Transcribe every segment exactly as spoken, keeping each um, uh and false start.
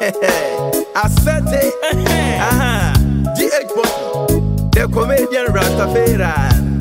I said it. Uh-huh. G H Bottle, the comedian Rastafarian.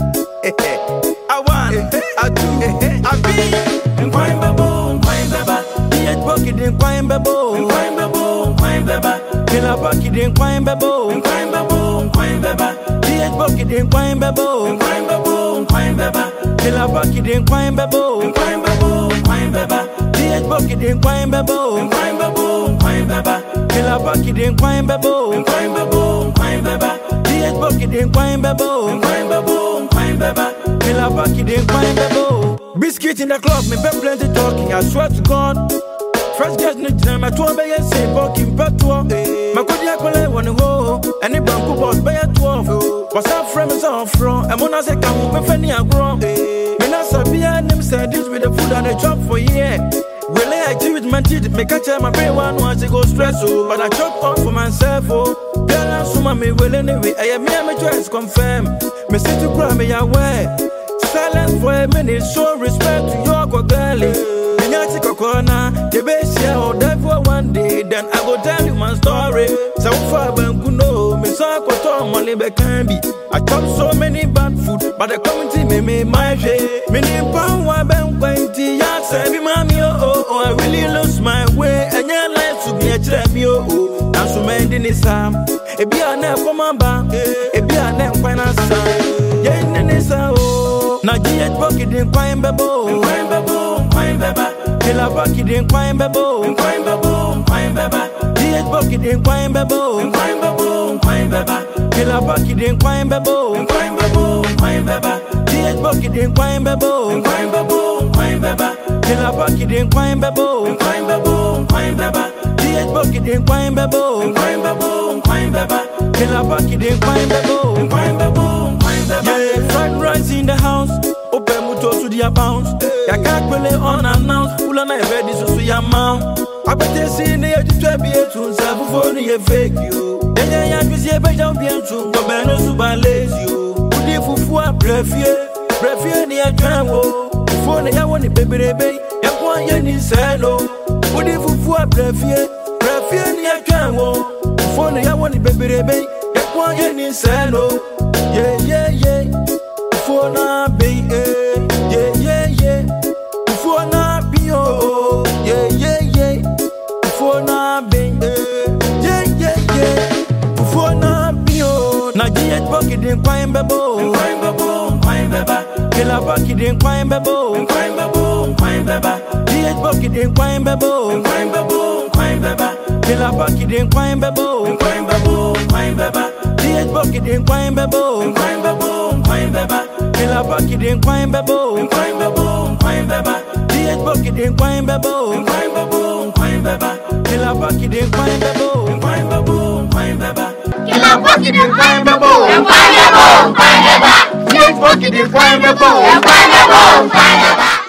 I want, I do, I be. And crime babo, crime baba. G H Bucket and crime babo, and crime babo, crime baba. Killer Bucket and crime babo, and crime babo, crime baba. G H Bucket and crime babo, and crime babo, crime baba. Killer Bucket and crime babo, and crime babo, crime baba. G H Bucket and crime babo, and crime babo, crime baba. Killer Bucket and crime babo, and crime babo, crime baba. G H Bucket and crime babo, and crime babo, crime baba. Killer Bucket and crime babo. Biscuit in the club, me been plenty talking, I swear to God. First guest no time, I told me yes, say walking patrol. My good yak will want to go, and the bank boss by a twelve. What's up from us off from, and when I say come with Fanny, I grow. When I saw behind them, said this with the food and the chop for year. Really, I do with my teeth, make a tell my brain one once it goes stressful. But I chop off for myself, oh. Tell us, me well anyway, I am my choice confirm. Me say to cry me away. Silence for a minute, show respect to your girlie. Minyati corner, the best year or die for one day. Then I go tell you my story. So far, Bankuno, me saw Koto, Malibe Kambi. I chop so many bad food, but the community may make my way. Many pound, one bank, twenty yards, every mommy, oh, oh, I really lost my way. And your life to be a champion, oh, now so many in this time. It be a name for my bank, it be a name for my son. Yeah, in this house. Now G H Bucket in crime babo, and crime babo, crime baba. Killer Bucket in crime babo, and crime babo, crime baba. G H Bucket in crime babo, and crime babo, crime baba. Killer Bucket in crime babo, and crime babo, crime baba. G H Bucket in crime babo, and crime babo, crime baba. Killer Bucket in crime babo, and crime babo, crime baba. G H Bucket in crime babo, and crime babo, crime baba. Killer Bucket in crime babo, and crime babo, crime baba. Yeah, fried rice in the house. Open muto to the bounce. Ya can't play unannounced. Pull on a ready so see your mouth. I bet they see the edge to be a tune. Sabu for the fake you. Then ya can see a better piano. Go bano super lazy you. Put the fufu a prefie. Prefie near Jambo. Before the ya want the baby baby. Ya want ya ni salo. Put the fufu a prefie. Prefie near Jambo. Before the ya want the baby baby. Ya want ya ni salo. Yeah, yeah, yeah. Before na be, yeah, yeah, yeah. Before na be, oh, yeah, yeah, yeah. Before na be, yeah, yeah, yeah. Before na be, oh. Na G H Bucket in crime babo, and crime babo, crime baba. Killer Bucket in crime babo, and crime babo, crime baba. G H Bucket in crime babo, and crime babo, crime baba. Killer Bucket in crime babo, and crime babo, crime baba. G H Bucket in crime babo, and crime babo, crime baba. Killer Bucket in crime babo, and crime babo, crime baba. G H Bucket in crime babo, and crime babo, crime baba. Killer Bucket in crime babo, and crime babo, crime baba. Killer Bucket in crime babo, and crime babo, crime baba. G H Bucket in crime babo, and crime babo, crime baba.